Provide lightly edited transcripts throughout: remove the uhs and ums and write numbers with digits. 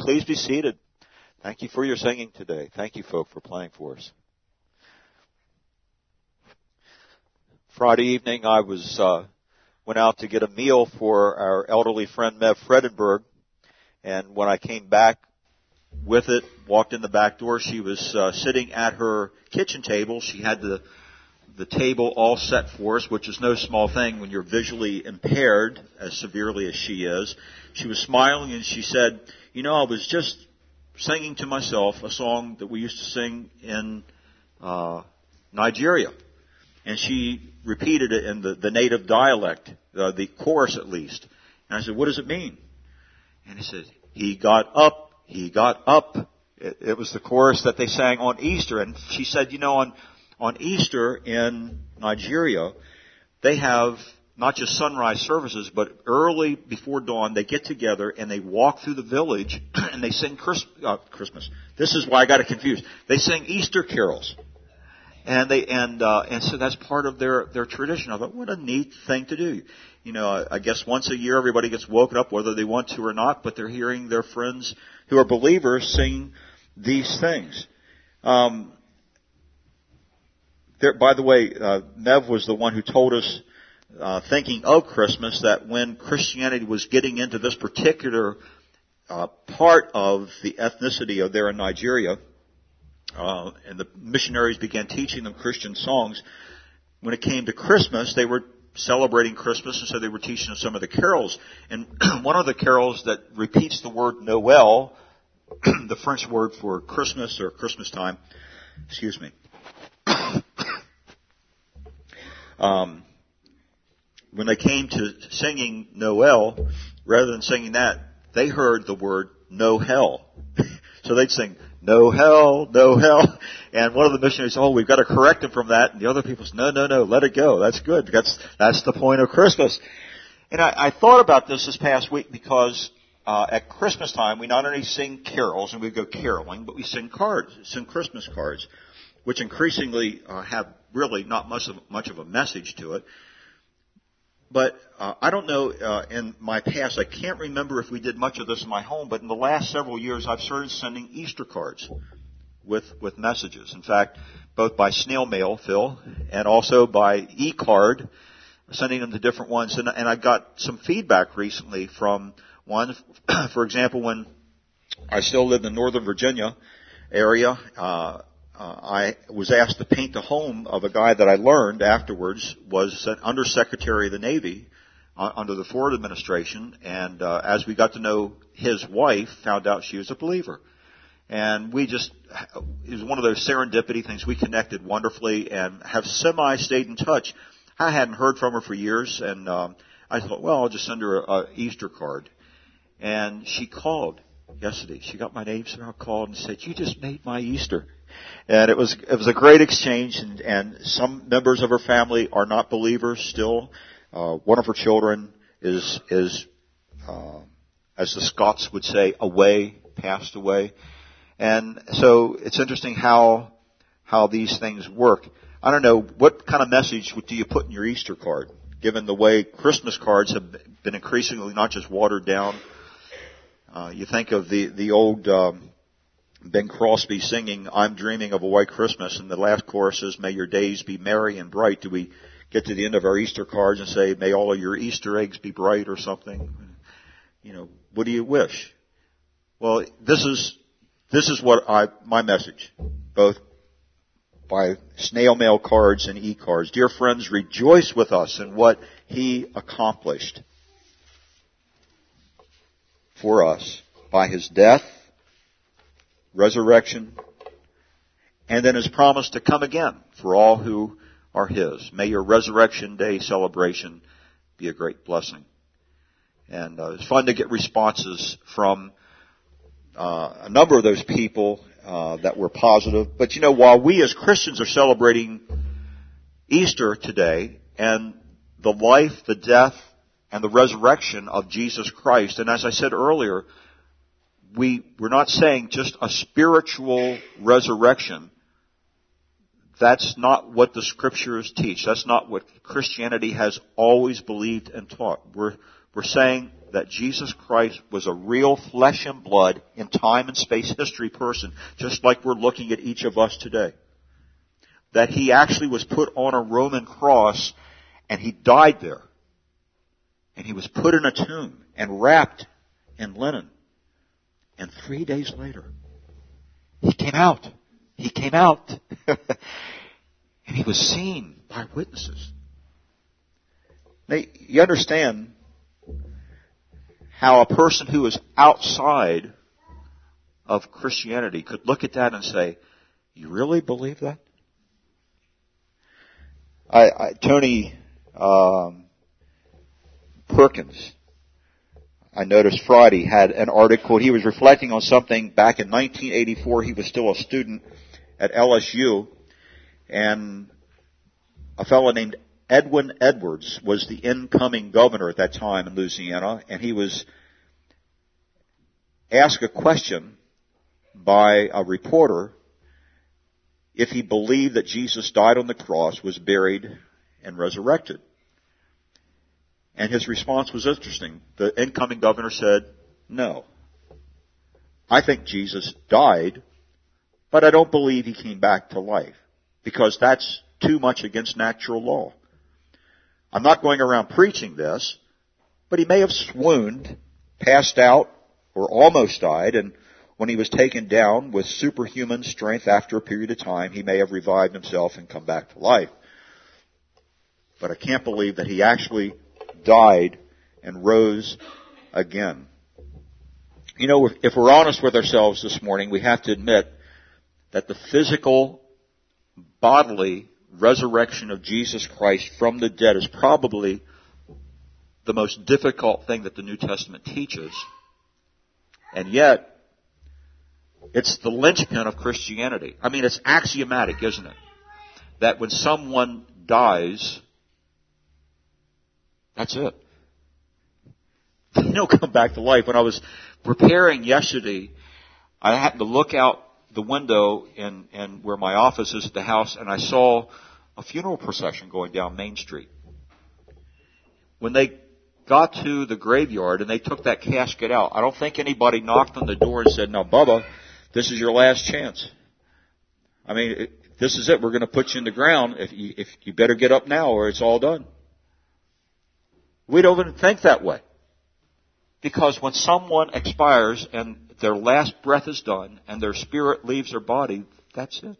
Please be seated. Thank you for your singing today. Thank you, folk, for playing for us. Friday evening, I went out to get a meal for our elderly friend, Mev Fredenberg. And when I came back with it, walked in the back door, she was sitting at her kitchen table. She had the table all set for us, which is no small thing when you're visually impaired as severely as she is. She was smiling and she said, "You know, I was just singing to myself a song that we used to sing in Nigeria." And she repeated it in the native dialect, the chorus at least. And I said, "What does it mean?" And he said, he got up. It was the chorus that they sang on Easter. And she said, "You know, on Easter in Nigeria, they have not just sunrise services, but early before dawn, they get together and they walk through the village and they sing Christmas. This is why I got it confused. They sing Easter carols. And so that's part of their tradition. I thought, what a neat thing to do. You know, I guess once a year everybody gets woken up, whether they want to or not, but they're hearing their friends who are believers sing these things. By the way, Nev was the one who told us, thinking of Christmas, that when Christianity was getting into this particular part of the ethnicity of there in Nigeria, and the missionaries began teaching them Christian songs, when it came to Christmas, they were celebrating Christmas, and so they were teaching them some of the carols. And one of the carols that repeats the word Noel, the French word for Christmas or Christmas time, excuse me. When they came to singing Noel, rather than singing that, they heard the word no hell. So they'd sing, "No hell, no hell." And one of the missionaries said, "Oh, we've got to correct them from that." And the other people said, No, let it go. That's good. That's the point of Christmas. And I thought about this past week because at Christmas time, we not only sing carols and we go caroling, but we sing Christmas cards, which increasingly have really not much of a message to it. But I don't know, in my past, I can't remember if we did much of this in my home, but in the last several years, I've started sending Easter cards with messages. In fact, both by snail mail, Phil, and also by e-card, sending them to different ones. And I got some feedback recently from one. For example, when I still lived in Northern Virginia area, I was asked to paint the home of a guy that I learned afterwards was an undersecretary of the Navy under the Ford administration. And as we got to know his wife, found out she was a believer. And it was one of those serendipity things. We connected wonderfully and have stayed in touch. I hadn't heard from her for years, and I thought, well, I'll just send her a Easter card. And she called yesterday. She got my name, so I called and said, "You just made my Easter." And it was a great exchange, and some members of her family are not believers still. One of her children is as the Scots would say, passed away. And so it's interesting how these things work. I don't know, what kind of message do you put in your Easter card, given the way Christmas cards have been increasingly not just watered down. You think of the old Ben Crosby singing, "I'm Dreaming of a White Christmas," and the last chorus is, "May your days be merry and bright." Do we get to the end of our Easter cards and say, "May all of your Easter eggs be bright," or something? You know, what do you wish? Well, this is what my message, both by snail mail cards and e-cards. Dear friends, rejoice with us in what He accomplished for us by His death, resurrection, and then His promise to come again for all who are His. May your Resurrection Day celebration be a great blessing. And it's fun to get responses from a number of those people that were positive. But you know, while we as Christians are celebrating Easter today and the life, the death, and the resurrection of Jesus Christ, and as I said earlier, we're not saying just a spiritual resurrection. That's not what the Scriptures teach. That's not what Christianity has always believed and taught. We're saying that Jesus Christ was a real flesh and blood in time and space history person, just like we're looking at each of us today. That he actually was put on a Roman cross and he died there. And he was put in a tomb and wrapped in linen. And 3 days later, he came out. He came out. And he was seen by witnesses. Now, you understand how a person who is outside of Christianity could look at that and say, you really believe that? Tony Perkins, I noticed Friday, had an article. He was reflecting on something back in 1984. He was still a student at LSU, and a fellow named Edwin Edwards was the incoming governor at that time in Louisiana, and he was asked a question by a reporter if he believed that Jesus died on the cross, was buried, and resurrected. And his response was interesting. The incoming governor said, no. I think Jesus died, but I don't believe he came back to life, because that's too much against natural law. I'm not going around preaching this, but he may have swooned, passed out, or almost died, and when he was taken down with superhuman strength after a period of time, he may have revived himself and come back to life. But I can't believe that he actually died and rose again. You know, if we're honest with ourselves this morning, we have to admit that the physical, bodily resurrection of Jesus Christ from the dead is probably the most difficult thing that the New Testament teaches. And yet, it's the linchpin of Christianity. I mean, it's axiomatic, isn't it? That when someone dies, that's it. They don't come back to life. When I was preparing yesterday, I happened to look out the window in where my office is at the house, and I saw a funeral procession going down Main Street. When they got to the graveyard and they took that casket out, I don't think anybody knocked on the door and said, now, Bubba, this is your last chance. I mean, this is it. We're going to put you in the ground. If you better get up now or it's all done. We don't even think that way. Because when someone expires and their last breath is done and their spirit leaves their body, that's it.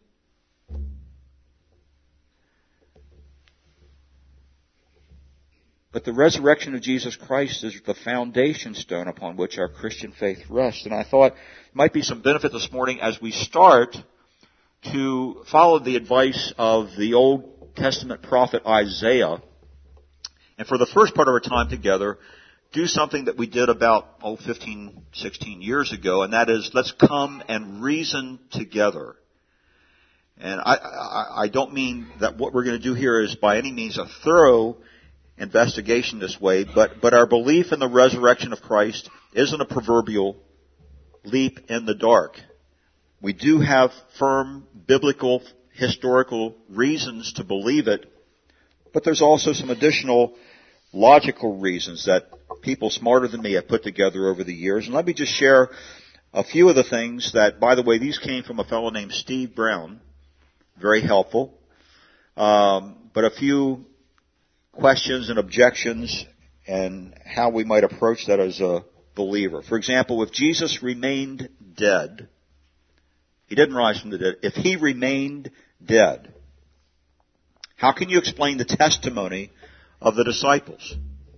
But the resurrection of Jesus Christ is the foundation stone upon which our Christian faith rests. And I thought it might be some benefit this morning as we start to follow the advice of the Old Testament prophet Isaiah. And for the first part of our time together, do something that we did about 15, 16 years ago, and that is let's come and reason together. And I don't mean that what we're going to do here is by any means a thorough investigation this way, but our belief in the resurrection of Christ isn't a proverbial leap in the dark. We do have firm biblical, historical reasons to believe it, but there's also some additional logical reasons that people smarter than me have put together over the years. And let me just share a few of the things that, by the way, these came from a fellow named Steve Brown. Very helpful. But a few questions and objections and how we might approach that as a believer. For example, if Jesus remained dead, he didn't rise from the dead. If he remained dead, how can you explain the testimony of the disciples?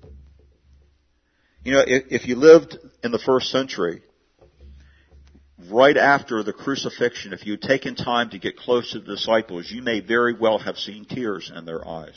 You know, if you lived in the first century, right after the crucifixion, if you had taken time to get close to the disciples, you may very well have seen tears in their eyes.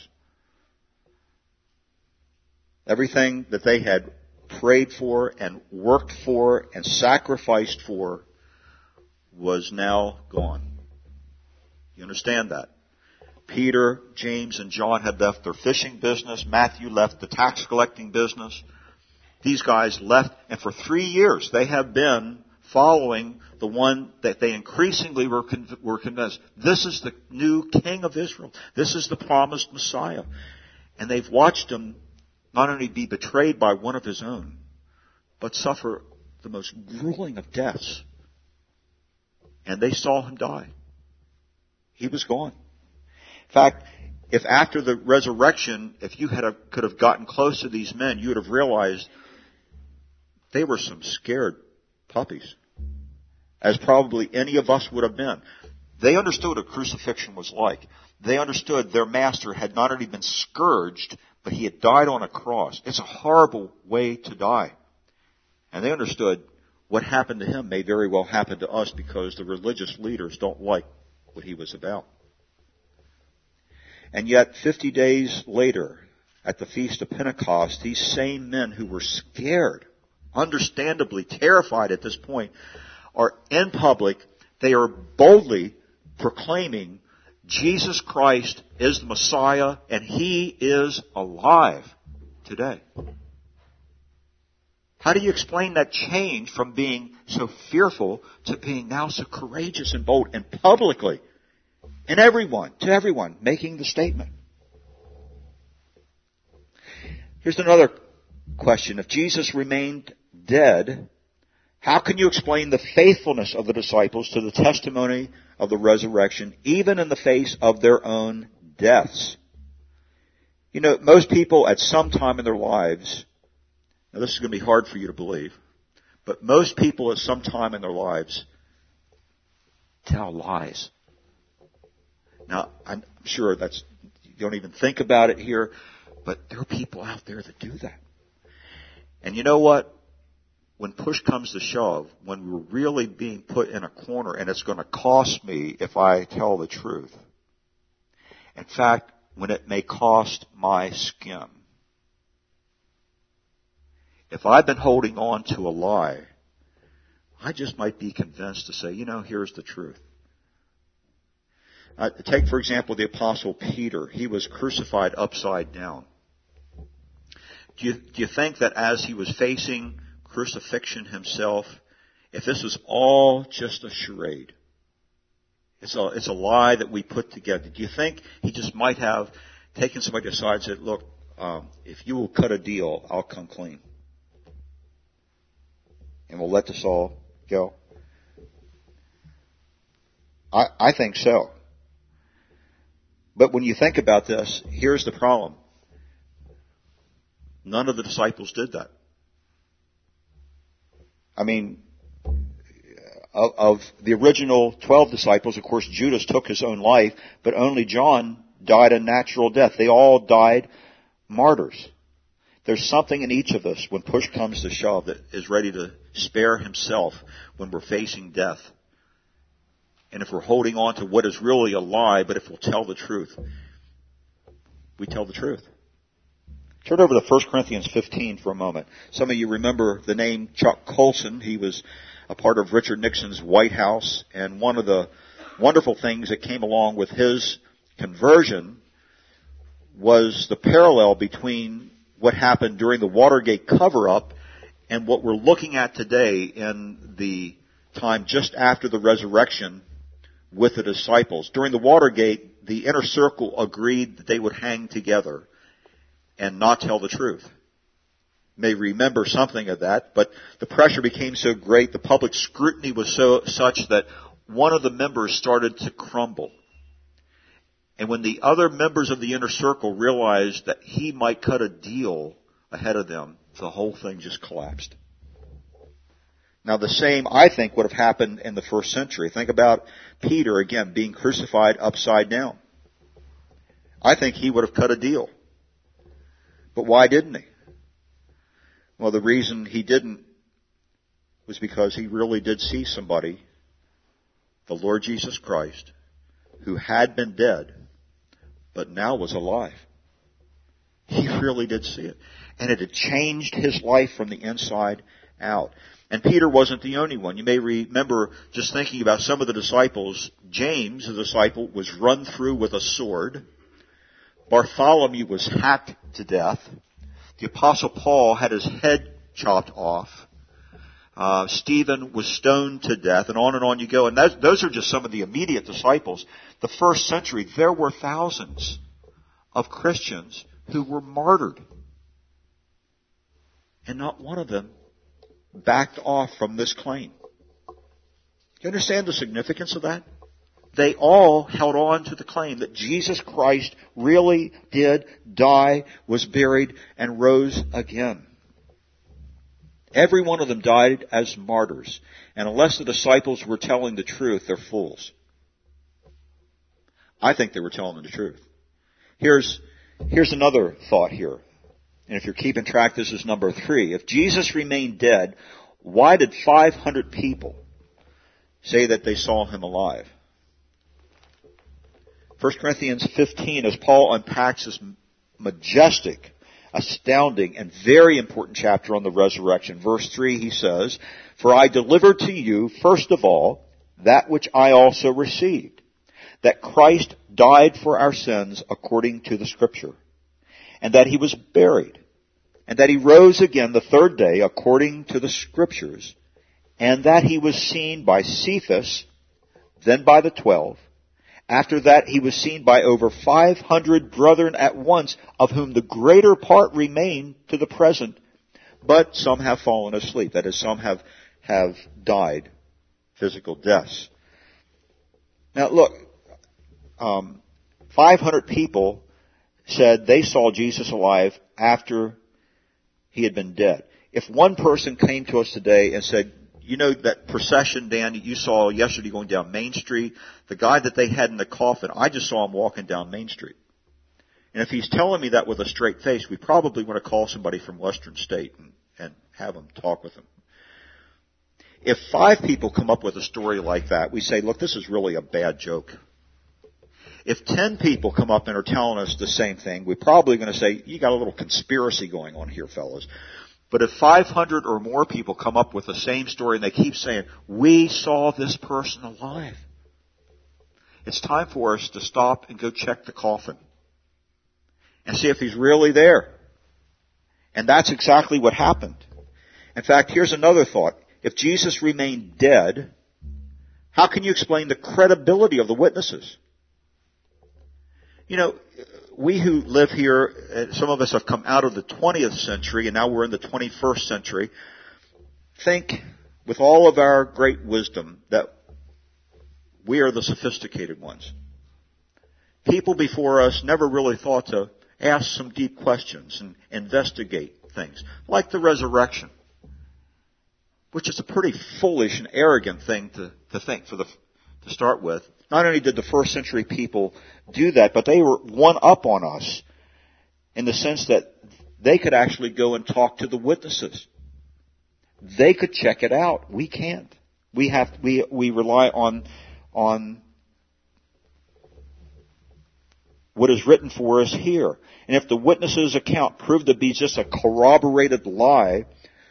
Everything that they had prayed for and worked for and sacrificed for was now gone. You understand that? Peter, James, and John had left their fishing business. Matthew left the tax collecting business. These guys left, and for 3 years they have been following the one that they increasingly were convinced. This is the new King of Israel. This is the promised Messiah. And they've watched him not only be betrayed by one of his own, but suffer the most grueling of deaths. And they saw him die. He was gone. In fact, if after the resurrection, if you could have gotten close to these men, you would have realized they were some scared puppies, as probably any of us would have been. They understood what crucifixion was like. They understood their master had not only been scourged, but he had died on a cross. It's a horrible way to die. And they understood what happened to him may very well happen to us because the religious leaders don't like what he was about. And yet, 50 days later, at the Feast of Pentecost, these same men who were scared, understandably terrified at this point, are in public. They are boldly proclaiming Jesus Christ is the Messiah and He is alive today. How do you explain that change from being so fearful to being now so courageous and bold and publicly and to everyone making the statement? Here's another question. If Jesus remained dead, how can you explain the faithfulness of the disciples to the testimony of the resurrection, even in the face of their own deaths? You know, most people at some time in their lives, now this is going to be hard for you to believe, but most people at some time in their lives tell lies. Now, I'm sure you don't even think about it here, but there are people out there that do that. And you know what? When push comes to shove, when we're really being put in a corner and it's going to cost me if I tell the truth. In fact, when it may cost my skin. If I've been holding on to a lie, I just might be convinced to say, here's the truth. Take, for example, the Apostle Peter. He was crucified upside down. Do you think that as he was facing crucifixion himself, if this was all just a charade, it's a lie that we put together, do you think he just might have taken somebody aside and said, look, if you will cut a deal, I'll come clean. And we'll let this all go? I think so. But when you think about this, here's the problem. None of the disciples did that. I mean, of the original 12 disciples, of course, Judas took his own life, but only John died a natural death. They all died martyrs. There's something in each of us when push comes to shove that is ready to spare himself when we're facing death. And if we're holding on to what is really a lie, but if we'll tell the truth, we tell the truth. Turn over to 1 Corinthians 15 for a moment. Some of you remember the name Chuck Colson. He was a part of Richard Nixon's White House, and one of the wonderful things that came along with his conversion was the parallel between what happened during the Watergate cover-up and what we're looking at today in the time just after the resurrection with the disciples. During the Watergate, the inner circle agreed that they would hang together and not tell the truth. You may remember something of that, but the pressure became so great, the public scrutiny was such that one of the members started to crumble. And when the other members of the inner circle realized that he might cut a deal ahead of them, the whole thing just collapsed. Now the same, I think, would have happened in the first century. Think about Peter, again, being crucified upside down. I think he would have cut a deal. But why didn't he? Well, the reason he didn't was because he really did see somebody, the Lord Jesus Christ, who had been dead, but now was alive. He really did see it. And it had changed his life from the inside out. And Peter wasn't the only one. You may remember, just thinking about some of the disciples, James, the disciple, was run through with a sword. Bartholomew was hacked to death. The Apostle Paul had his head chopped off. Stephen was stoned to death, and on you go. And those are just some of the immediate disciples. The first century, there were thousands of Christians who were martyred. And not one of them backed off from this claim. You understand the significance of that? They all held on to the claim that Jesus Christ really did die, was buried, and rose again. Every one of them died as martyrs. And unless the disciples were telling the truth, they're fools. I think they were telling the truth. Here's another thought here. And if you're keeping track, this is number 3. If Jesus remained dead, why did 500 people say that they saw him alive? 1 Corinthians 15, as Paul unpacks this majestic, astounding, and very important chapter on the resurrection. Verse 3, he says, "For I delivered to you, first of all, that which I also received, that Christ died for our sins according to the Scripture, and that he was buried, and that he rose again the third day according to the Scriptures, and that he was seen by Cephas, then by the 12. After that, he was seen by over 500 brethren at once, of whom the greater part remain to the present, but some have fallen asleep." That is, some have died physical deaths. Now look, 500 people said they saw Jesus alive after he had been dead. If one person came to us today and said, "You know that procession, Dan, you saw yesterday going down Main Street? The guy that they had in the coffin, I just saw him walking down Main Street." And if he's telling me that with a straight face, we probably want to call somebody from Western State and have them talk with him. If 5 people come up with a story like that, we say, look, this is really a bad joke. If 10 people come up and are telling us the same thing, we're probably going to say, you got a little conspiracy going on here, fellas. But if 500 or more people come up with the same story and they keep saying, we saw this person alive, it's time for us to stop and go check the coffin and see if he's really there. And that's exactly what happened. In fact, here's another thought. If Jesus remained dead, how can you explain the credibility of the witnesses? You know, we who live here, some of us have come out of the 20th century and now we're in the 21st century, think with all of our great wisdom that we are the sophisticated ones. People before us never really thought to ask some deep questions and investigate things, like the resurrection, which is a pretty foolish and arrogant thing to think to start with. Not only did the first century people do that, but they were one up on us in the sense that they could actually go and talk to the witnesses. They could check it out. We can't. We rely on what is written for us here. And if the witnesses' account proved to be just a corroborated lie,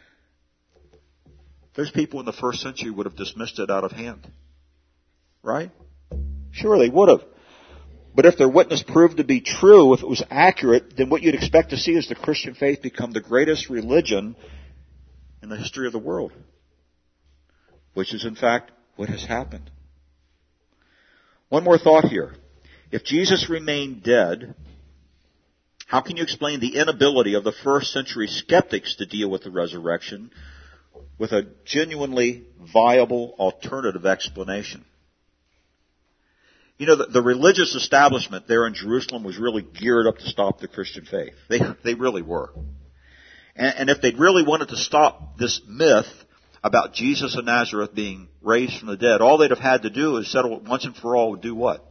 those people in the first century would have dismissed it out of hand. Right? Sure, they would have. But if their witness proved to be true, if it was accurate, then what you'd expect to see is the Christian faith become the greatest religion in the history of the world. Which is in fact what has happened. One more thought here. If Jesus remained dead, how can you explain the inability of the first century skeptics to deal with the resurrection with a genuinely viable alternative explanation? You know, the religious establishment there in Jerusalem was really geared up to stop the Christian faith. They really were. And if they'd really wanted to stop this myth about Jesus of Nazareth being raised from the dead, all they'd have had to do is settle it once and for all. Do what?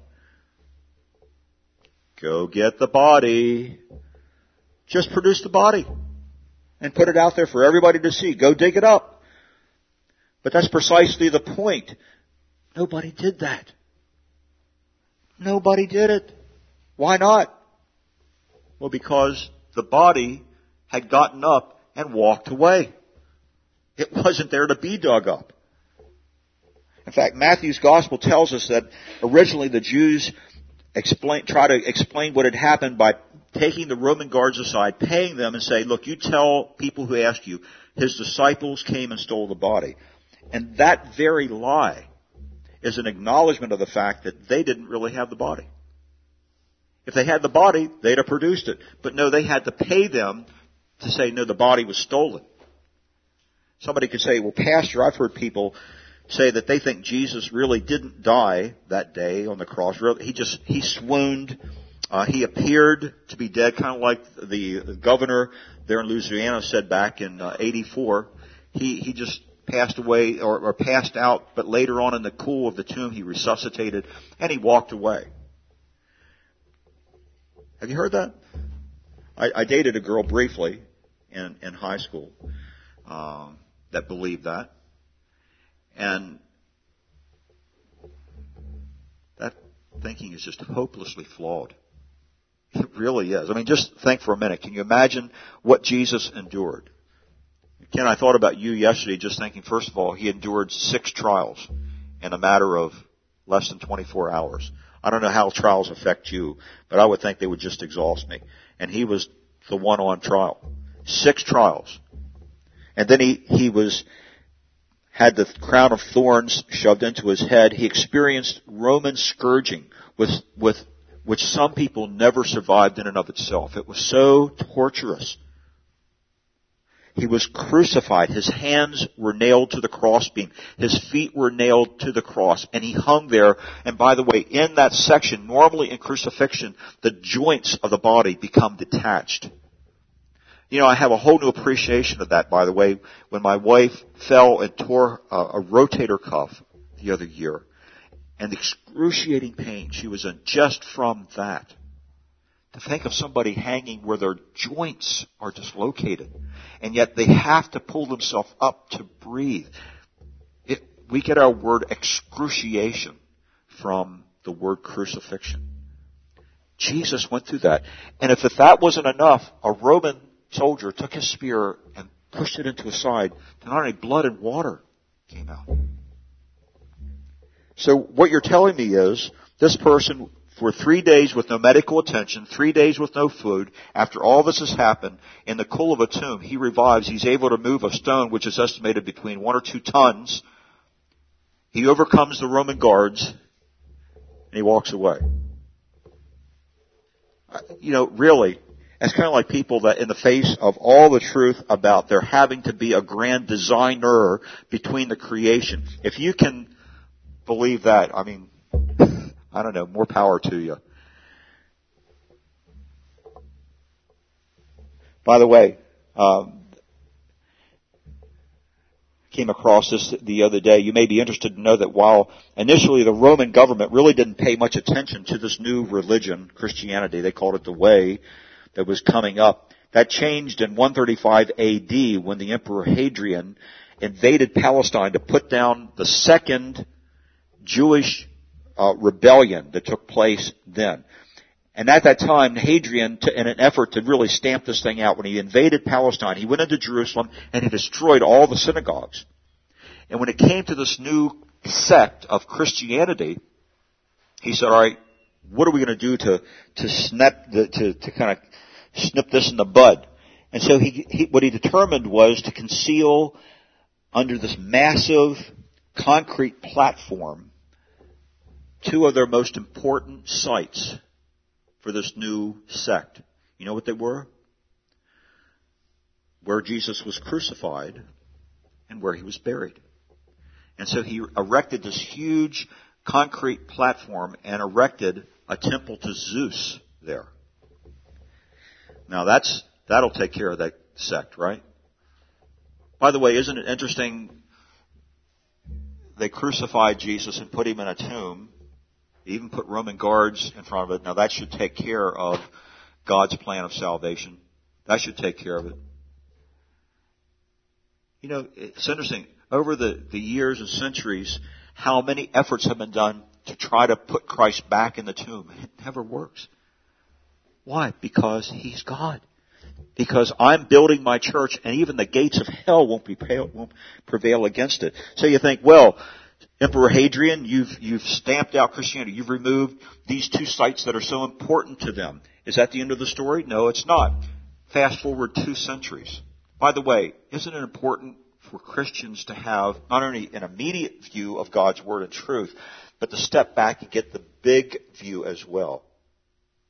Go get the body. Just produce the body and put it out there for everybody to see. Go dig it up. But that's precisely the point. Nobody did that. Nobody did it. Why not? Well, because the body had gotten up and walked away. It wasn't there to be dug up. In fact, Matthew's gospel tells us that originally the Jews try to explain what had happened by taking the Roman guards aside, paying them and saying, look, you tell people who ask you, his disciples came and stole the body. And that very lie is an acknowledgement of the fact that they didn't really have the body. If they had the body, they'd have produced it. But no, they had to pay them to say, no, the body was stolen. Somebody could say, well, Pastor, I've heard people say that they think Jesus really didn't die that day on the cross. He swooned. He appeared to be dead, kind of like the governor there in Louisiana said back in 84. He just passed away or passed out, but later on in the cool of the tomb he resuscitated and he walked away. Have you heard that? I dated a girl briefly in high school that believed that. And that thinking is just hopelessly flawed. It really is. I mean, just think for a minute. Can you imagine what Jesus endured? Ken, I thought about you yesterday just thinking, first of all, he endured 6 trials in a matter of less than 24 hours. I don't know how trials affect you, but I would think they would just exhaust me. And he was the one on trial. 6 trials. And then he had the crown of thorns shoved into his head. He experienced Roman scourging which some people never survived in and of itself. It was so torturous. He was crucified. His hands were nailed to the crossbeam. His feet were nailed to the cross. And he hung there. And by the way, in that section, normally in crucifixion, the joints of the body become detached. You know, I have a whole new appreciation of that, by the way, when my wife fell and tore a rotator cuff the other year. And the excruciating pain she was in just from that. To think of somebody hanging where their joints are dislocated, and yet they have to pull themselves up to breathe. We get our word excruciation from the word crucifixion. Jesus went through that. And if that wasn't enough, a Roman soldier took his spear and pushed it into his side, and not only blood and water came out. So what you're telling me is, this person, for 3 days with no medical attention, 3 days with no food, after all this has happened, in the cool of a tomb, he revives. He's able to move a stone which is estimated between 1 or 2 tons. He overcomes the Roman guards, and he walks away. You know, really, it's kind of like people that in the face of all the truth about there having to be a grand designer between the creation, if you can believe that, I mean, I don't know, more power to you. By the way, came across this the other day. You may be interested to know that while initially the Roman government really didn't pay much attention to this new religion, Christianity, they called it the Way, that was coming up, that changed in 135 AD when the Emperor Hadrian invaded Palestine to put down the second Jewish rebellion that took place then. And at that time, Hadrian, in an effort to really stamp this thing out, when he invaded Palestine, he went into Jerusalem and he destroyed all the synagogues. And when it came to this new sect of Christianity, he said, all right, what are we going to do to kind of snip this in the bud? And so what he determined was to conceal under this massive concrete platform 2 of their most important sites for this new sect. You know what they were? Where Jesus was crucified and where he was buried. And so he erected this huge concrete platform and erected a temple to Zeus there. Now that'll take care of that sect, right? By the way, isn't it interesting? They crucified Jesus and put him in a tomb. They even put Roman guards in front of it. Now that should take care of God's plan of salvation. That should take care of it. You know, it's interesting. Over the years and centuries, how many efforts have been done to try to put Christ back in the tomb. It never works. Why? Because he's God. Because I'm building my church, and even the gates of hell won't prevail against it. So you think, well, Emperor Hadrian, you've stamped out Christianity. You've removed these 2 sites that are so important to them. Is that the end of the story? No, it's not. Fast forward 2 centuries. By the way, isn't it important for Christians to have not only an immediate view of God's Word and truth, but to step back and get the big view as well?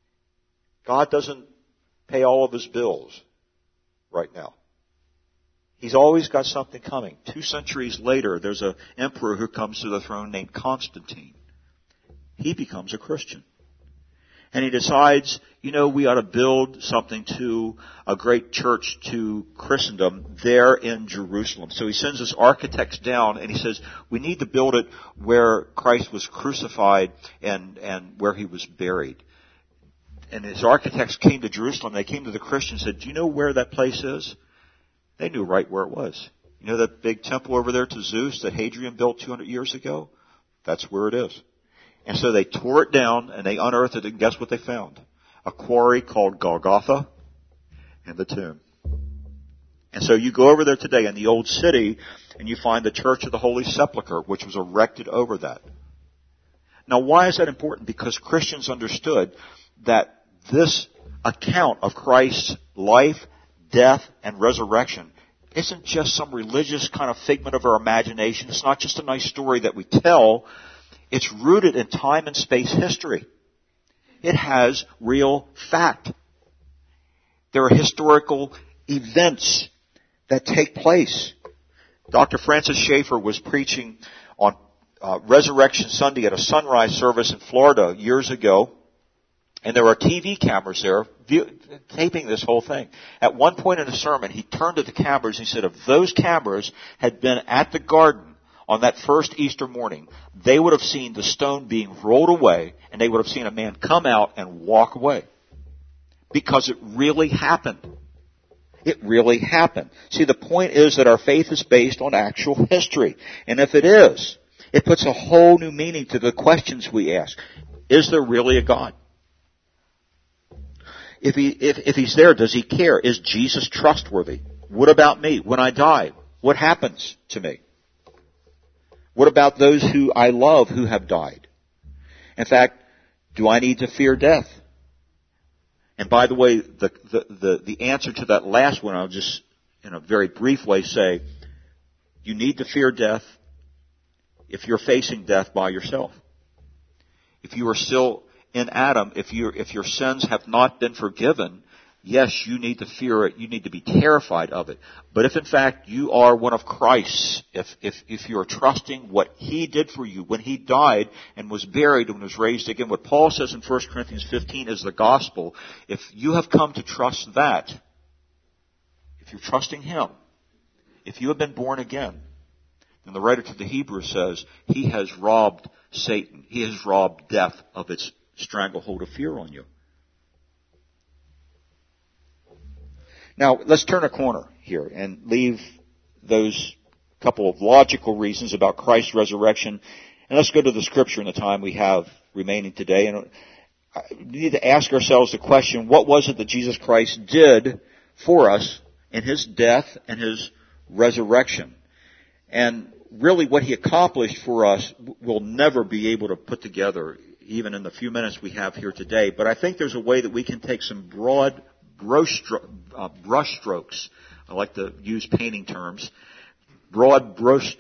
God doesn't pay all of his bills right now. He's always got something coming. 2 centuries later, there's an emperor who comes to the throne named Constantine. He becomes a Christian. And he decides, we ought to build something to a great church to Christendom there in Jerusalem. So he sends his architects down and he says, we need to build it where Christ was crucified and where he was buried. And his architects came to Jerusalem. They came to the Christians and said, do you know where that place is? They knew right where it was. You know that big temple over there to Zeus that Hadrian built 200 years ago? That's where it is. And so they tore it down and they unearthed it, and guess what they found? A quarry called Golgotha and the tomb. And so you go over there today in the old city and you find the Church of the Holy Sepulchre, which was erected over that. Now why is that important? Because Christians understood that this account of Christ's life, death, and resurrection isn't just some religious kind of figment of our imagination. It's not just a nice story that we tell. It's rooted in time and space history. It has real fact. There are historical events that take place. Dr. Francis Schaeffer was preaching on Resurrection Sunday at a sunrise service in Florida years ago. And there were TV cameras there taping this whole thing. At one point in the sermon, he turned to the cameras and he said, if those cameras had been at the garden on that first Easter morning, they would have seen the stone being rolled away and they would have seen a man come out and walk away. Because it really happened. It really happened. See, the point is that our faith is based on actual history. And if it is, it puts a whole new meaning to the questions we ask. Is there really a God? If he's there, does he care? Is Jesus trustworthy? What about me? When I die, what happens to me? What about those who I love who have died? In fact, do I need to fear death? And by the way, the answer to that last one, I'll just in a very brief way say, you need to fear death if you're facing death by yourself. If you are still in Adam, if your sins have not been forgiven, yes, you need to fear it. You need to be terrified of it. But if in fact you are one of Christ's, if you are trusting what He did for you when He died and was buried and was raised again, what Paul says in 1 Corinthians 15 is the gospel. If you have come to trust that, if you're trusting Him, if you have been born again, then the writer to the Hebrews says, He has robbed Satan. He has robbed death of its stranglehold of fear on you. Now, let's turn a corner here and leave those couple of logical reasons about Christ's resurrection, and let's go to the Scripture in the time we have remaining today. And we need to ask ourselves the question, what was it that Jesus Christ did for us in His death and His resurrection? And really what He accomplished for us we'll never be able to put together, even in the few minutes we have here today. But I think there's a way that we can take some broad brush strokes. I like to use painting terms. Broad brush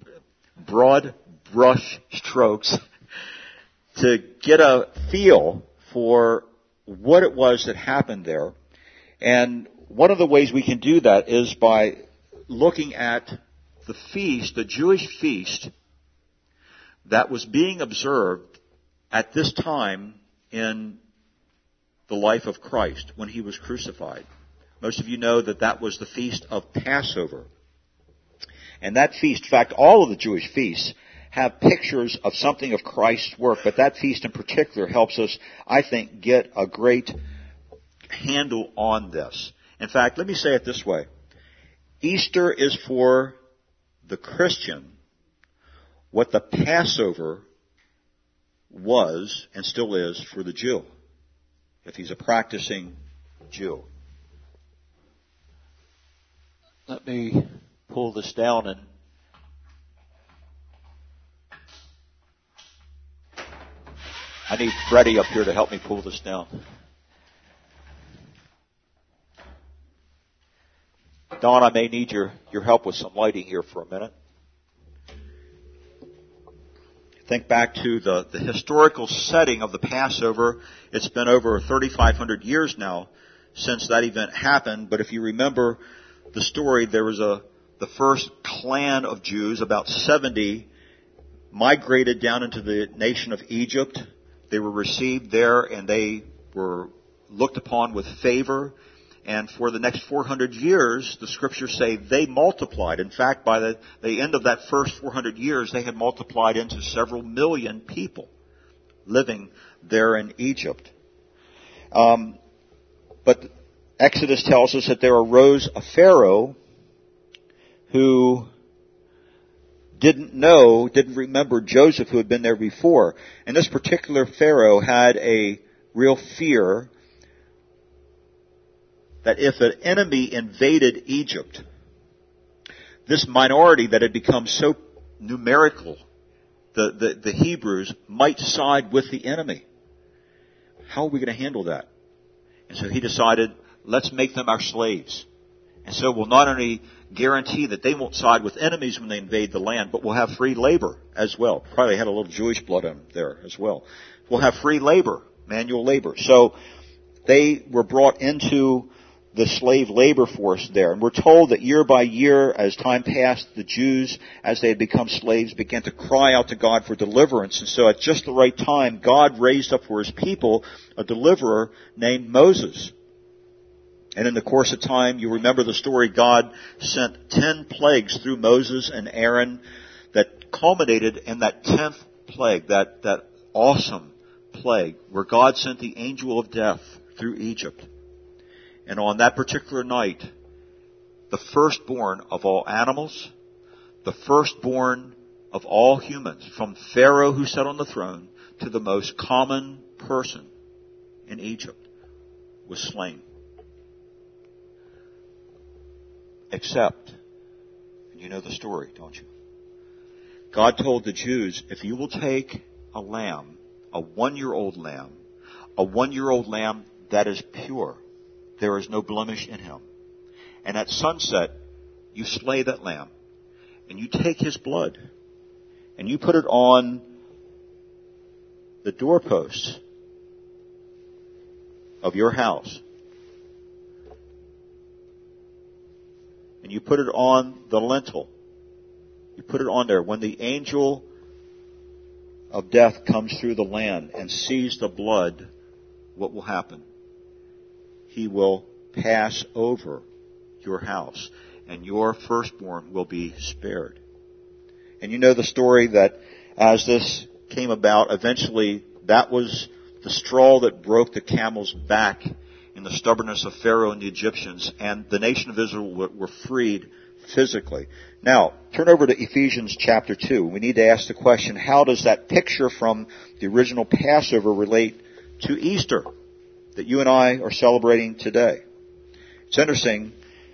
strokes to get a feel for what it was that happened there. And one of the ways we can do that is by looking at the feast, the Jewish feast that was being observed at this time in the life of Christ when He was crucified. Most of you know that that was the feast of Passover. And that feast, in fact, all of the Jewish feasts have pictures of something of Christ's work, but that feast in particular helps us, I think, get a great handle on this. In fact, let me say it this way. Easter is for the Christian what the Passover was and still is for the Jew, if he's a practicing Jew. Let me pull this down and I need Freddie up here to help me pull this down. Don, I may need your help with some lighting here for a minute. Think back to the historical setting of the Passover. It's been over 3,500 years now since that event happened. But if you remember the story, there was a the first clan of Jews, about 70, migrated down into the nation of Egypt. They were received there and they were looked upon with favor. And for the next 400 years, the scriptures say they multiplied. In fact, by the end of that first 400 years, they had multiplied into several million people living there in Egypt. But Exodus tells us that there arose a Pharaoh who didn't remember Joseph, who had been there before. And this particular Pharaoh had a real fear that if an enemy invaded Egypt, this minority that had become so numerical, the Hebrews, might side with the enemy. How are we going to handle that? And so he decided, let's make them our slaves. And so we'll not only guarantee that they won't side with enemies when they invade the land, but we'll have free labor as well. Probably had a little Jewish blood in there as well. We'll have free labor, manual labor. So they were brought into the slave labor force there. And we're told that year by year, as time passed, the Jews, as they had become slaves, began to cry out to God for deliverance. And so at just the right time, God raised up for His people a deliverer named Moses. And in the course of time, you remember the story, God sent 10 plagues through Moses and Aaron that culminated in that 10th plague, that awesome plague, where God sent the angel of death through Egypt. And on that particular night, the firstborn of all animals, the firstborn of all humans, from Pharaoh who sat on the throne to the most common person in Egypt, was slain. Except, and you know the story, don't you? God told the Jews, if you will take a lamb, a 1-year-old lamb, that is pure, there is no blemish in him, and at sunset, you slay that lamb, and you take his blood, and you put it on the doorposts of your house, and you put it on the lintel. You put it on there. When the angel of death comes through the land and sees the blood, what will happen? He will pass over your house, and your firstborn will be spared. And you know the story that as this came about, eventually that was the straw that broke the camel's back in the stubbornness of Pharaoh and the Egyptians, and the nation of Israel were freed physically. Now, turn over to Ephesians chapter 2. We need to ask the question, how does that picture from the original Passover relate to Easter that you and I are celebrating today? It's interesting,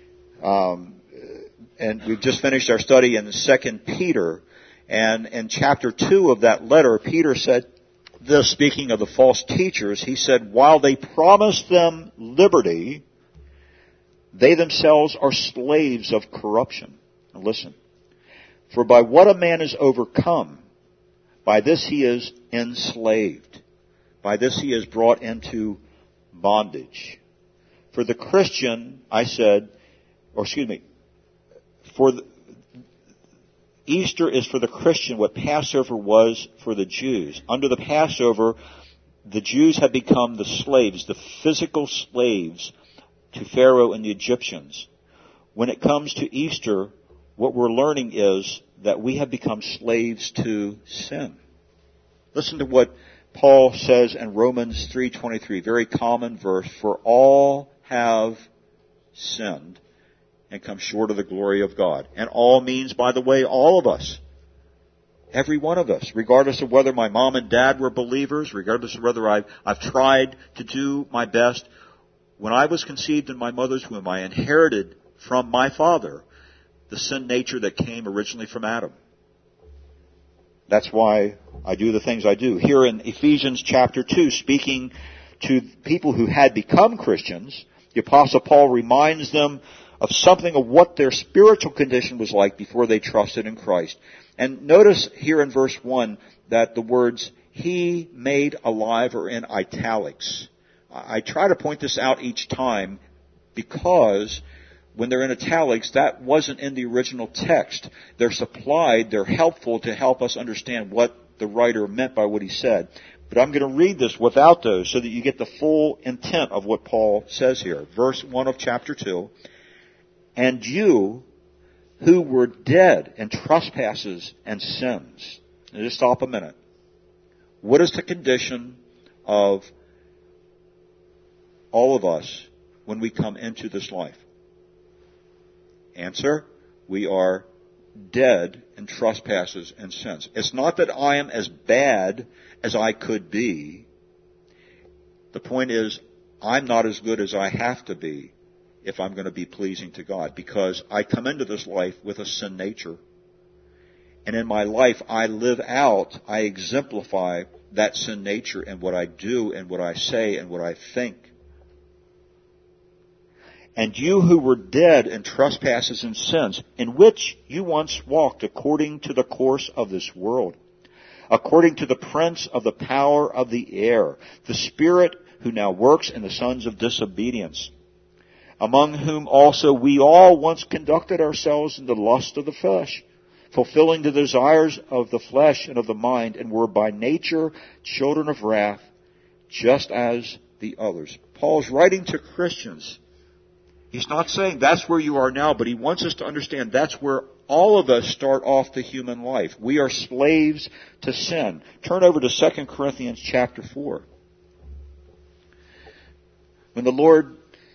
and we've just finished our study in 2 Peter, and in chapter 2 of that letter, Peter said this, speaking of the false teachers, he said, while they promise them liberty, they themselves are slaves of corruption. Now listen, for by what a man is overcome, by this he is enslaved. By this he is brought into bondage. For the Christian, Easter is for the Christian what Passover was for the Jews. Under the Passover, the Jews had become the slaves, the physical slaves to Pharaoh and the Egyptians. When it comes to Easter, what we're learning is that we have become slaves to sin. Listen to what Paul says in Romans 3:23, very common verse, for all have sinned and come short of the glory of God. And all means, by the way, all of us. Every one of us, regardless of whether my mom and dad were believers, regardless of whether I've tried to do my best. When I was conceived in my mother's womb, I inherited from my father the sin nature that came originally from Adam. That's why I do the things I do. Here in Ephesians chapter 2, speaking to people who had become Christians, the Apostle Paul reminds them of something of what their spiritual condition was like before they trusted in Christ. And notice here in verse 1 that the words, He made alive, are in italics. I try to point this out each time because when they're in italics, that wasn't in the original text. They're supplied, they're helpful to help us understand what the writer meant by what he said. But I'm going to read this without those so that you get the full intent of what Paul says here. Verse 1 of chapter 2. And you who were dead in trespasses and sins. Now just stop a minute. What is the condition of all of us when we come into this life? Answer, we are dead in trespasses and sins. It's not that I am as bad as I could be. The point is, I'm not as good as I have to be if I'm going to be pleasing to God, because I come into this life with a sin nature. And in my life, I live out, I exemplify that sin nature in what I do and what I say and what I think. And you who were dead in trespasses and sins, in which you once walked according to the course of this world, according to the prince of the power of the air, the spirit who now works in the sons of disobedience, among whom also we all once conducted ourselves in the lust of the flesh, fulfilling the desires of the flesh and of the mind, and were by nature children of wrath, just as the others. Paul's writing to Christians. He's not saying that's where you are now, but he wants us to understand that's where all of us start off the human life. We are slaves to sin. Turn over to 2 Corinthians chapter 4. When the Lord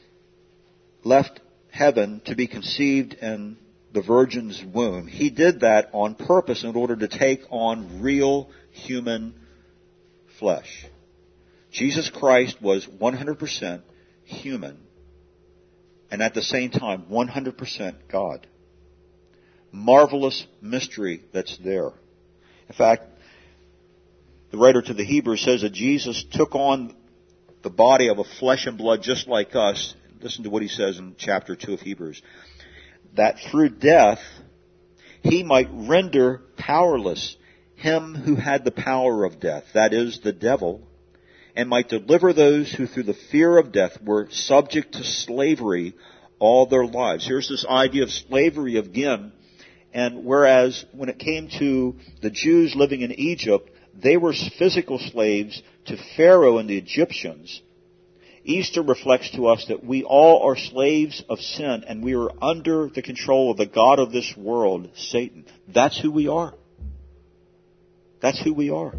left heaven to be conceived in the virgin's womb, he did that on purpose in order to take on real human flesh. Jesus Christ was 100% human, and at the same time 100% God. Marvelous mystery that's there. In fact, the writer to the Hebrews says that Jesus took on the body of a flesh and blood just like us. Listen to what he says in chapter 2 of Hebrews. That through death he might render powerless him who had the power of death, that is, the devil, and might deliver those who through the fear of death were subject to slavery all their lives. Here's this idea of slavery again. And whereas when it came to the Jews living in Egypt, they were physical slaves to Pharaoh and the Egyptians, Easter reflects to us that we all are slaves of sin and we are under the control of the god of this world, Satan. That's who we are. That's who we are.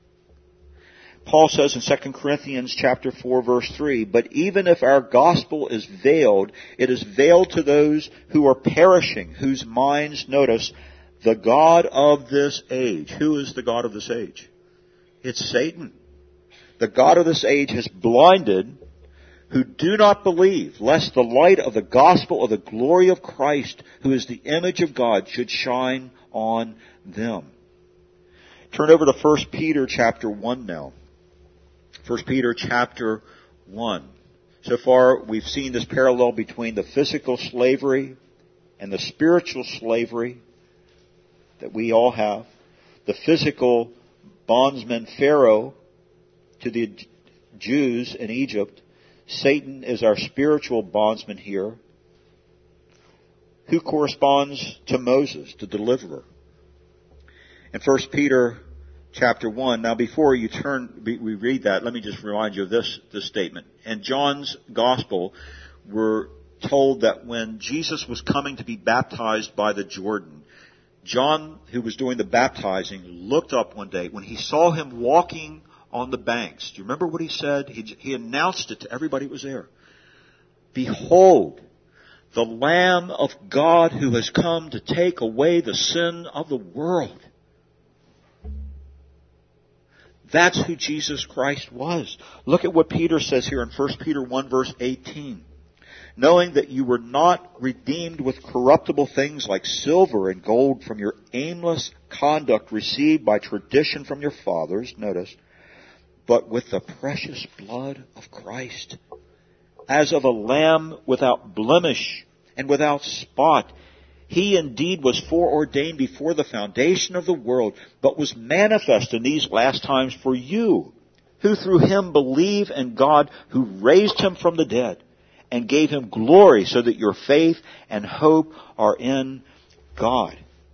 Paul says in 2 Corinthians chapter 4 verse 3, but even if our gospel is veiled, it is veiled to those who are perishing, whose minds, notice, the god of this age. Who is the god of this age? It's Satan. The god of this age has blinded who do not believe, lest the light of the gospel of the glory of Christ, who is the image of God, should shine on them. Turn over to 1 Peter chapter 1 now. 1 Peter chapter 1. So far, we've seen this parallel between the physical slavery and the spiritual slavery that we all have. The physical bondsman Pharaoh to the Jews in Egypt. Satan is our spiritual bondsman here, who corresponds to Moses, the deliverer. In 1 Peter chapter 1, now before we read that, let me just remind you of this statement. In John's Gospel, we're told that when Jesus was coming to be baptized by the Jordan, John, who was doing the baptizing, looked up one day when he saw him walking on the banks. Do you remember what he said? He announced it to everybody who was there. Behold, the Lamb of God who has come to take away the sin of the world. That's who Jesus Christ was. Look at what Peter says here in 1 Peter 1 verse 18. Knowing that you were not redeemed with corruptible things like silver and gold from your aimless conduct received by tradition from your fathers, notice, but with the precious blood of Christ, as of a lamb without blemish and without spot. He indeed was foreordained before the foundation of the world, but was manifest in these last times for you, who through him believe in God, who raised him from the dead, and gave him glory, so that your faith and hope are in God.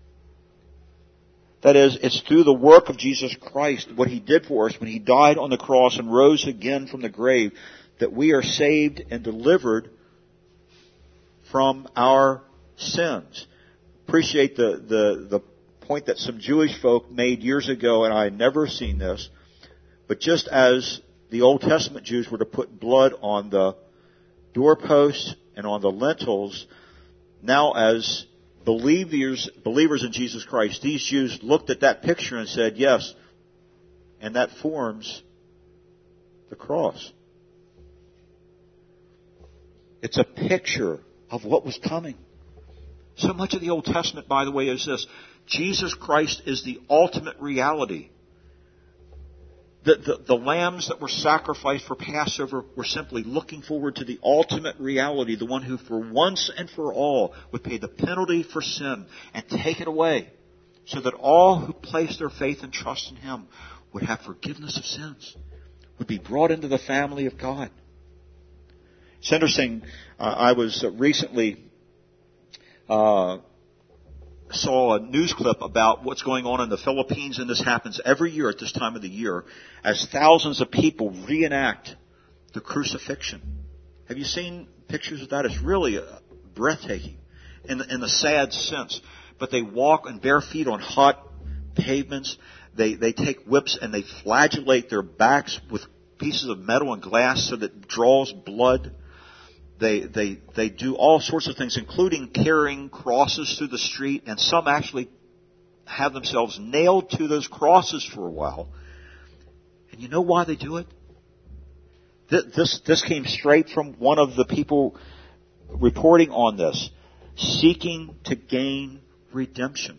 That is, it's through the work of Jesus Christ, what he did for us when he died on the cross and rose again from the grave, that we are saved and delivered from our sins. Appreciate the point that some Jewish folk made years ago, and I had never seen this, but just as the Old Testament Jews were to put blood on the doorposts and on the lintels, now as believers in Jesus Christ, these Jews looked at that picture and said, yes, and that forms the cross. It's a picture of what was coming. So much of the Old Testament, by the way, is this. Jesus Christ is the ultimate reality. The lambs that were sacrificed for Passover were simply looking forward to the ultimate reality, the one who for once and for all would pay the penalty for sin and take it away, so that all who place their faith and trust in him would have forgiveness of sins, would be brought into the family of God. It's interesting, I was recently saw a news clip about what's going on in the Philippines, and this happens every year at this time of the year, as thousands of people reenact the crucifixion. Have you seen pictures of that? It's really breathtaking in the sad sense. But they walk in bare feet on hot pavements. They take whips and they flagellate their backs with pieces of metal and glass so that it draws blood. They do all sorts of things, including carrying crosses through the street, and some actually have themselves nailed to those crosses for a while. And you know why they do it? This came straight from one of the people reporting on this, seeking to gain redemption.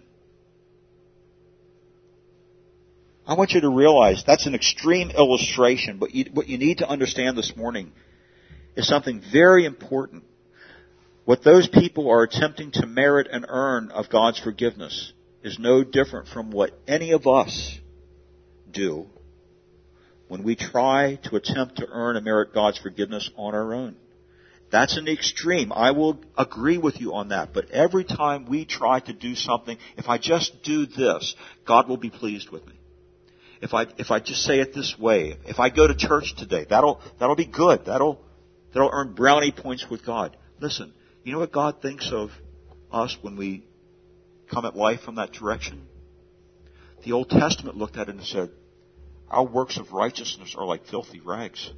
I want you to realize that's an extreme illustration, but what you need to understand this morning is something very important. What those people are attempting to merit and earn of God's forgiveness is no different from what any of us do when we try to attempt to earn and merit God's forgiveness on our own. That's an extreme. I will agree with you on that. But every time we try to do something, if I just do this, God will be pleased with me. If I just say it this way, if I go to church today, that'll be good. That'll earn brownie points with God. Listen, you know what God thinks of us when we come at life from that direction? The Old Testament looked at it and said, our works of righteousness are like filthy rags.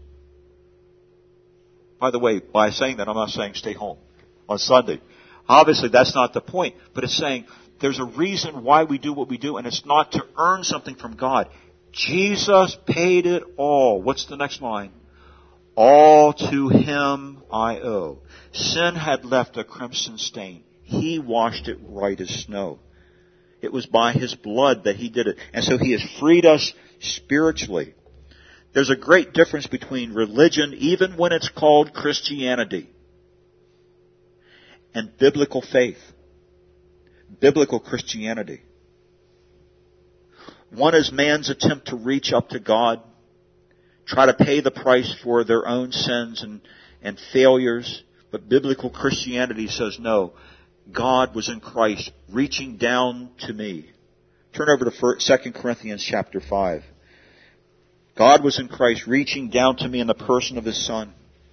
By the way, by saying that, I'm not saying stay home on Sunday. Obviously, that's not the point. But it's saying there's a reason why we do what we do, and it's not to earn something from God. Jesus paid it all. What's the next line? All to him I owe. Sin had left a crimson stain. He washed it white as snow. It was by his blood that he did it. And so he has freed us spiritually. There's a great difference between religion, even when it's called Christianity, and biblical faith. Biblical Christianity. One is man's attempt to reach up to God, try to pay the price for their own sins and failures. But biblical Christianity says, no, God was in Christ reaching down to me. Turn over to 2 Corinthians chapter 5. God was in Christ reaching down to me in the person of His Son.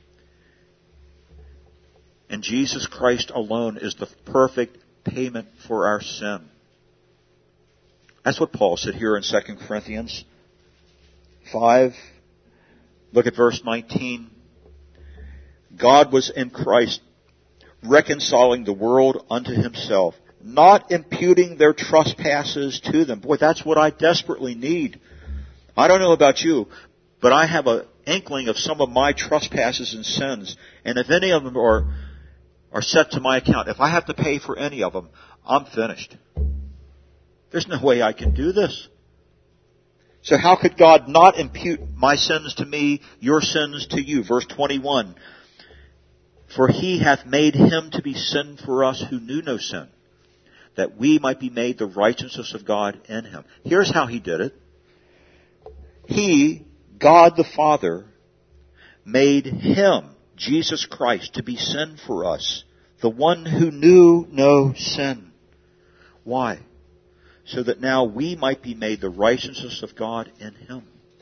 And Jesus Christ alone is the perfect payment for our sin. That's what Paul said here in 2 Corinthians 5. Look at verse 19. God was in Christ reconciling the world unto Himself, not imputing their trespasses to them. Boy, that's what I desperately need. I don't know about you, but I have an inkling of some of my trespasses and sins. And if any of them are set to my account, if I have to pay for any of them, I'm finished. There's no way I can do this. So how could God not impute my sins to me, your sins to you? Verse 21. For He hath made Him to be sin for us who knew no sin, that we might be made the righteousness of God in Him. Here's how He did it. He, God the Father, made Him Jesus Christ to be sin for us, the one who knew no sin. Why? So that now we might be made the righteousness of God in Him.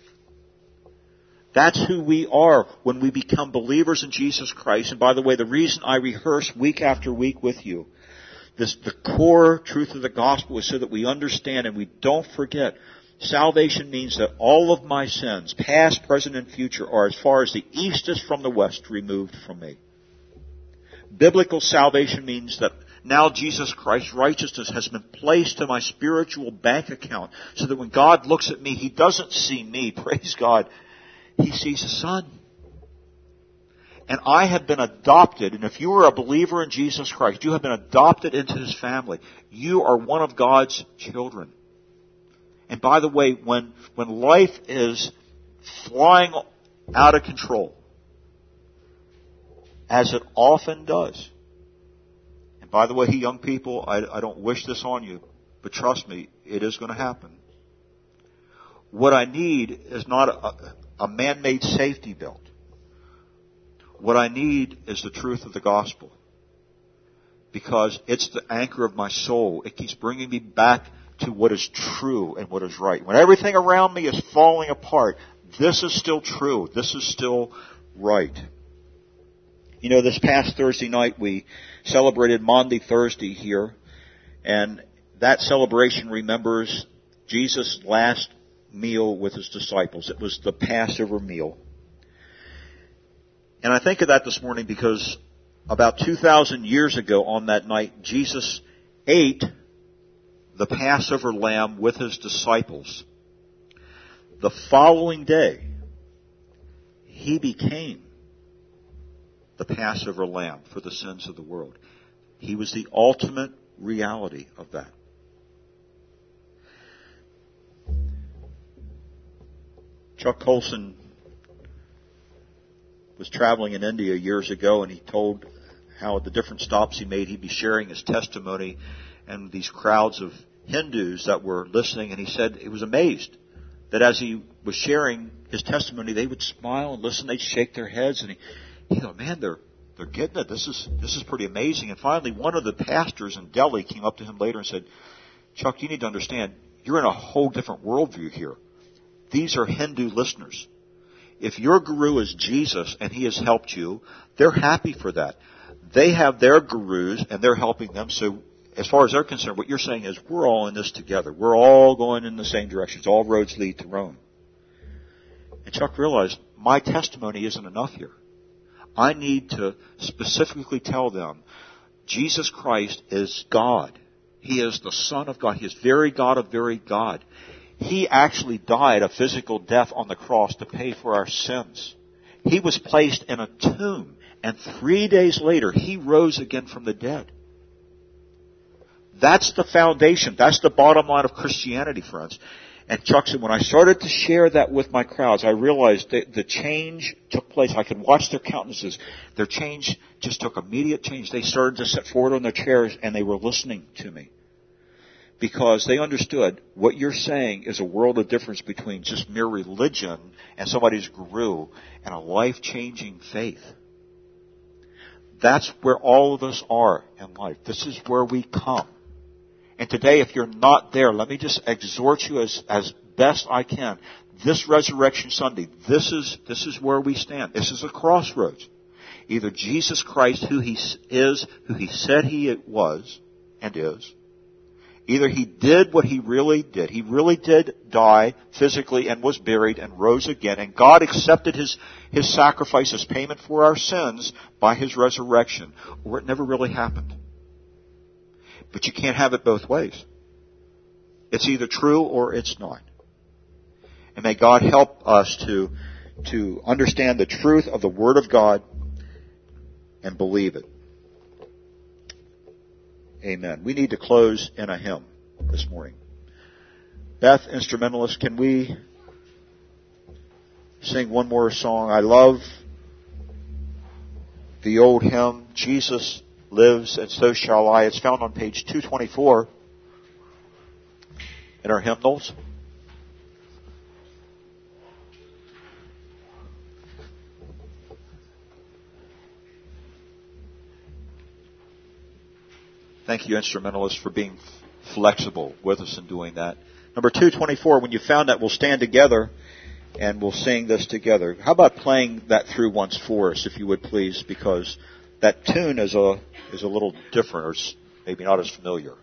That's who we are when we become believers in Jesus Christ. And by the way, the reason I rehearse week after week with you, the core truth of the gospel is so that we understand and we don't forget. Salvation means that all of my sins, past, present, and future, are as far as the east is from the west removed from me. Biblical salvation means that now Jesus Christ's righteousness has been placed to my spiritual bank account so that when God looks at me, He doesn't see me, praise God, He sees His Son. And I have been adopted, and if you are a believer in Jesus Christ, you have been adopted into His family. You are one of God's children. And by the way, when life is flying out of control, as it often does, and by the way, young people, I don't wish this on you, but trust me, it is going to happen. What I need is not a man-made safety belt. What I need is the truth of the gospel. Because it's the anchor of my soul. It keeps bringing me back to what is true and what is right. When everything around me is falling apart, this is still true. This is still right. You know, this past Thursday night we celebrated Maundy Thursday here, and that celebration remembers Jesus' last meal with His disciples. It was the Passover meal. And I think of that this morning because about 2,000 years ago on that night, Jesus ate the Passover lamb with His disciples. The following day, He became the Passover lamb for the sins of the world. He was the ultimate reality of that. Chuck Colson was traveling in India years ago, and he told how at the different stops he made, he'd be sharing his testimony, and these crowds of Hindus that were listening, and he said he was amazed that as he was sharing his testimony, they would smile and listen, they'd shake their heads, and he thought, man, they're getting it. This is pretty amazing. And finally, one of the pastors in Delhi came up to him later and said, Chuck, you need to understand, you're in a whole different worldview here. These are Hindu listeners. If your guru is Jesus and He has helped you, they're happy for that. They have their gurus and they're helping them. So as far as they're concerned, what you're saying is we're all in this together. We're all going in the same directions. All roads lead to Rome. And Chuck realized my testimony isn't enough here. I need to specifically tell them Jesus Christ is God. He is the Son of God. He is very God of very God. He actually died a physical death on the cross to pay for our sins. He was placed in a tomb, and 3 days later, He rose again from the dead. That's the foundation. That's the bottom line of Christianity, friends. And Chuck said, when I started to share that with my crowds, I realized that the change took place. I could watch their countenances. Their change just took immediate change. They started to sit forward on their chairs, and they were listening to me. Because they understood what you're saying is a world of difference between just mere religion and somebody's guru and a life-changing faith. That's where all of us are in life. This is where we come. And today, if you're not there, let me just exhort you as best I can. This Resurrection Sunday, this is where we stand. This is a crossroads. Either Jesus Christ, who He is, who He said He was and is, either He did what He really did. He really did die physically and was buried and rose again. And God accepted His sacrifice as payment for our sins by His resurrection. Or it never really happened. But you can't have it both ways. It's either true or it's not. And may God help us to understand the truth of the Word of God and believe it. Amen. We need to close in a hymn this morning. Beth, instrumentalist, can we sing one more song? I love the old hymn, Jesus Lives and So Shall I. It's found on page 224 in our hymnals. Thank you, instrumentalists, for being flexible with us in doing that. Number 224, when you found that, we'll stand together and we'll sing this together. How about playing that through once for us, if you would please, because that tune is a little different, or maybe not as familiar.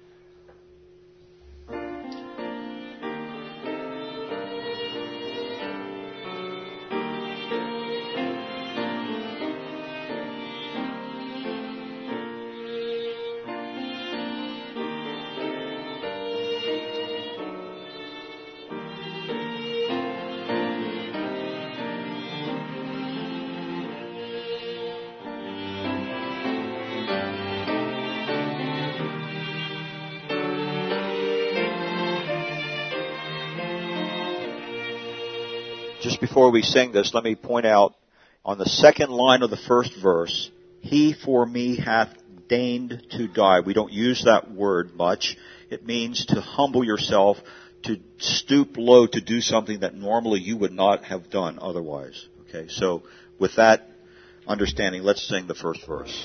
Just before we sing this, let me point out on the second line of the first verse, He for me hath deigned to die. We don't use that word much. It means to humble yourself, to stoop low, to do something that normally you would not have done otherwise. Okay, so with that understanding, let's sing the first verse.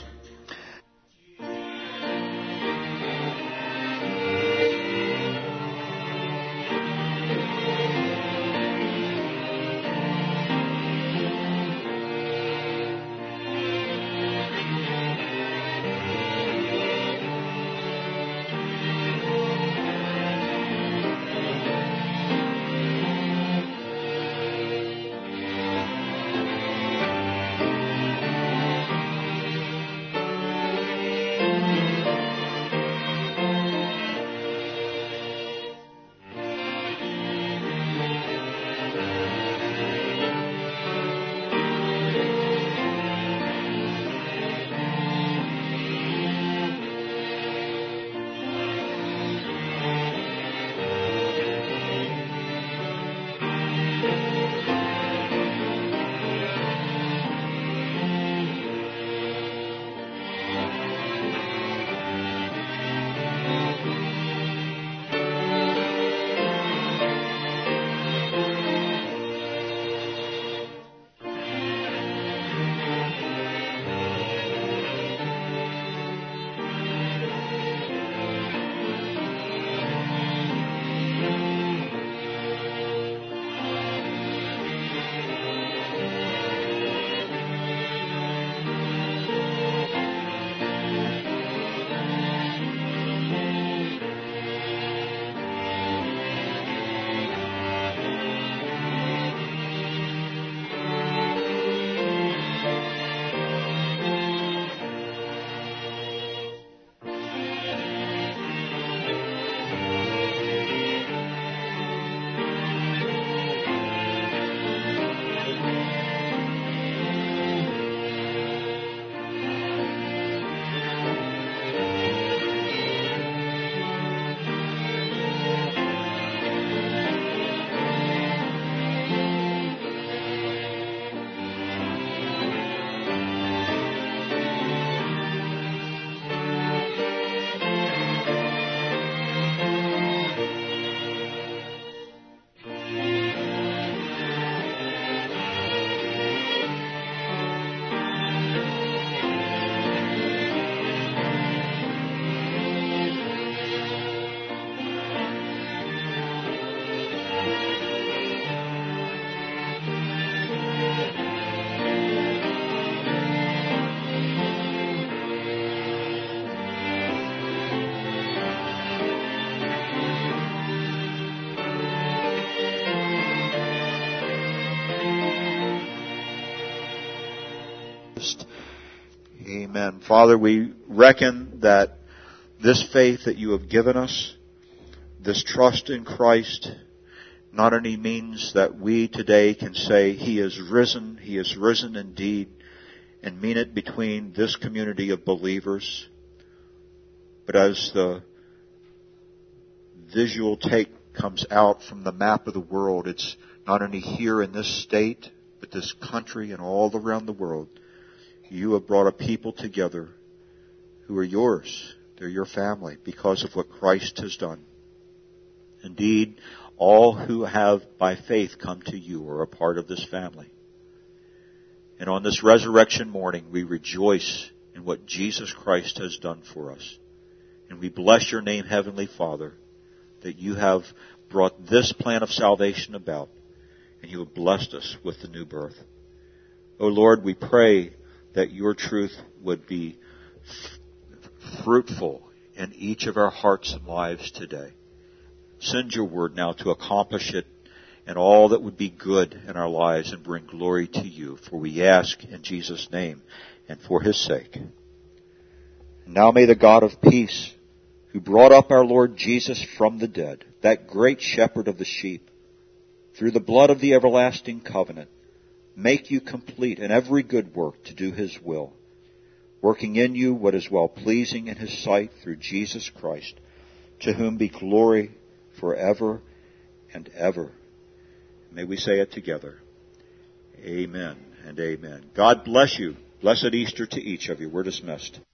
Amen. Father, we reckon that this faith that you have given us, this trust in Christ, not only means that we today can say He is risen indeed, and mean it between this community of believers, but as the visual take comes out from the map of the world, it's not only here in this state, but this country and all around the world. You have brought a people together who are yours. They're your family because of what Christ has done. Indeed, all who have by faith come to you are a part of this family. And on this resurrection morning, we rejoice in what Jesus Christ has done for us. And we bless your name, Heavenly Father, that you have brought this plan of salvation about, and you have blessed us with the new birth. O Lord, we pray that your truth would be fruitful in each of our hearts and lives today. Send your word now to accomplish it and all that would be good in our lives and bring glory to you. For we ask in Jesus' name and for his sake. Now may the God of peace, who brought up our Lord Jesus from the dead, that great shepherd of the sheep, through the blood of the everlasting covenant, make you complete in every good work to do his will, working in you what is well-pleasing in his sight through Jesus Christ, to whom be glory forever and ever. May we say it together. Amen and amen. God bless you. Blessed Easter to each of you. We're dismissed.